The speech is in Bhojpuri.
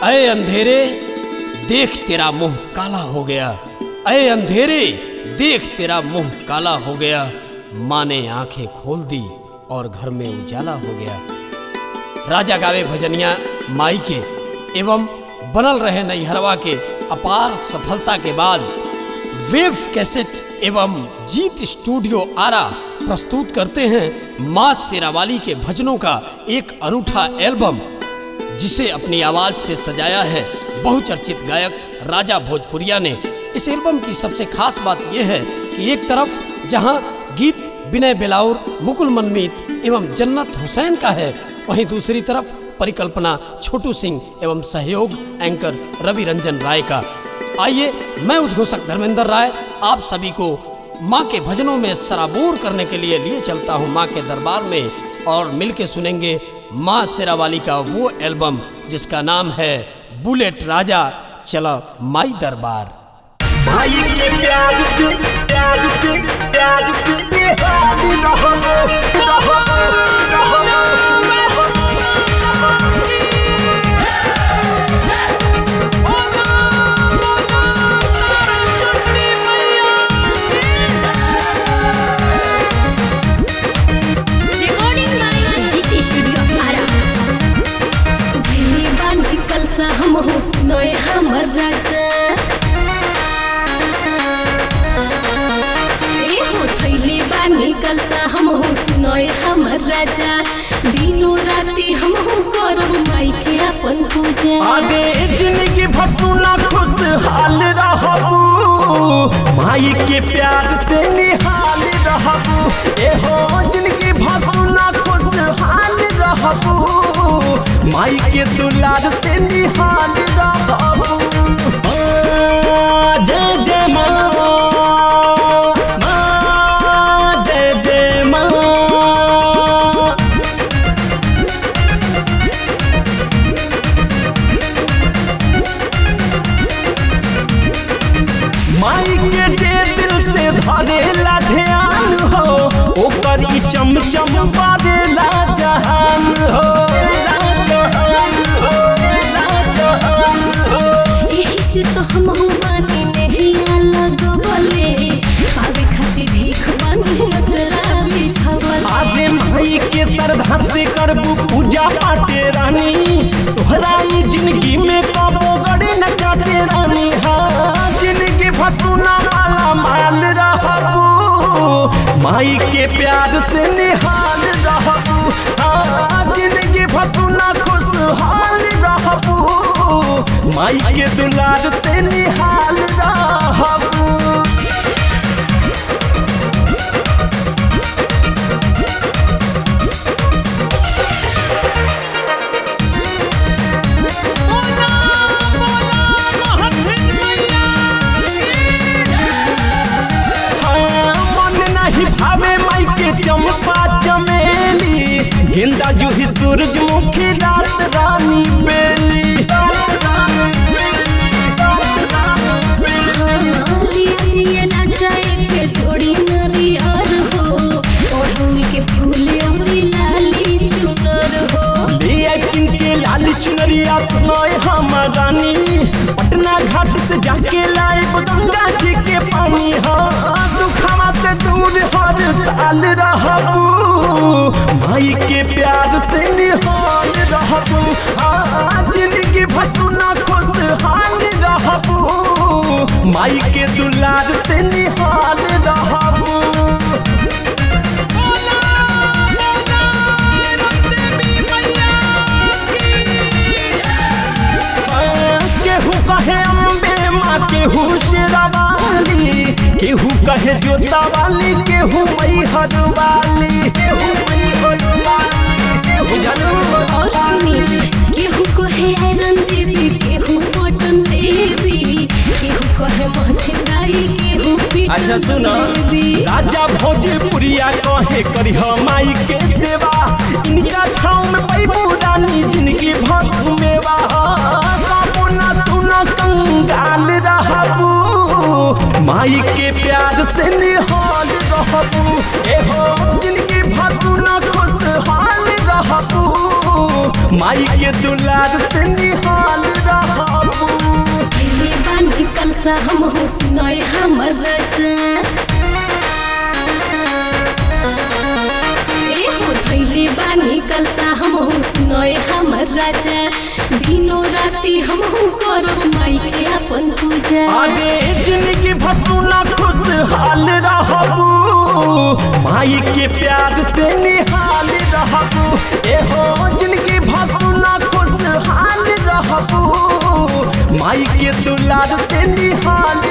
अय अंधेरे देख तेरा मुंह काला हो गया, अय अंधेरे देख तेरा मुंह काला हो गया। माँ ने आंखें खोल दी और घर में उजाला हो गया। राजा गावे भजनिया माई के एवं बनल रहे नैहरवा के अपार सफलता के बाद वेव कैसेट एवं जीत स्टूडियो आरा प्रस्तुत करते हैं माँ शेरावाली के भजनों का एक अनूठा एल्बम, जिसे अपनी आवाज से सजाया है बहुचर्चित गायक राजा भोजपुरिया ने। इस एल्बम की सबसे खास बात यह है कि एक तरफ जहां गीत विनय बेलाउर, मुकुल मनमीत एवं जन्नत हुसैन का है, वहीं दूसरी तरफ परिकल्पना छोटू सिंह एवं सहयोग एंकर रवि रंजन राय का। आइए, मैं उद्घोषक धर्मेंद्र राय आप सभी को माँ के भजनों में सराबोर करने के लिए चलता हूँ माँ के दरबार में, और मिलके सुनेंगे माँ शेरावाली का वो एल्बम जिसका नाम है बुलेट राजा चला माई दरबार। भाई के प्यार से प्यार से प्यार से बेहाली रहो रहो रहो। हम हो सुनोए हमर राजा ए हो थैले बानी कलसा हम हो सुनोए हमर राजा। दिनों राती हम हो करब माई के अपन पूजा। आगे जिंदगी भसुना खुशहाल रहबू, माई के प्यार से निहाल रहबू। ए हो जिंदगी भसुना खुशहाल रहबू, माई के दुलार से निहाल रहबू। जय जय माँ, माँ जय जय माँ। माई के जे दिल से धरेला ध्यान हो, ओकर ई चमचम बारेला जहान हो। तो हम हो मानी नहीं अलग बोले, पावे खातिर भीख बानी नजरा बिछावल। आगे माई के श्रद्धा से करबू पूजा पाटे रानी, तोहरा ई जिंदगी में कबो गड़े न काटे रानी। हाँ जिंदगी भसुना माला माल रहबू, माई के प्यार से निहाल रहबू। हाँ जिंदगी भसुना खुशहाल रहबू, माई के दुलार से निहाल रहबू। भावे माई के चंपा चमेली, गेंदा जूही सूरजमुखी रात रानी बेली। जोड़ी नारियर हो, ओढ़ौल के फूल अमरी लाली चुनर हो। के लाली चुनरिया सुनाए हम रानी, पटना घाट से जाके लाए गंगा जी के पानी। हाँ दुखवा से दूर हर साल रहबू, माई के प्यार से निहाल रहबू। हाँ जिंदगी भसुना खुशहाल रहबू, माई के दुलार से निहाल रहबू। केहू कहे अम्बे माँ, केहू शेरावाली, केहू कहे जोता वाली, केहू मैहर वाली, केहू मैहर वाली, केहू और सुनी केहू कहे आयरन देवी, केहू पटन देवी, केहू कहे महथिन दाई, केहू अच्छा सुनो, राजा भोजपुरिया कहे करिह माई के सेवा। इनका छाँव में पैबू रानी जिंदगी भर घुमेवा। कंगाल रहबू, माई के प्यार से निहाल रहबू। ए हो जिंदगी भसुना खुशहाल रहबू, माई के दुलार से निहाल रहबू। कलसा हम हो सुनाए हमर राजा। ए हो धैले बानी कलसा हम हो सुनाए हमर राजा। दिनों राती हम हो करब माई के अपन पूजा। आगे जिंदगी भसुना खुशहाल रहबू, माई के प्यार से निहाल रहबू। एहो जिंदगी भसुना खुशहाल रहबू, माई के दुलार से निहाल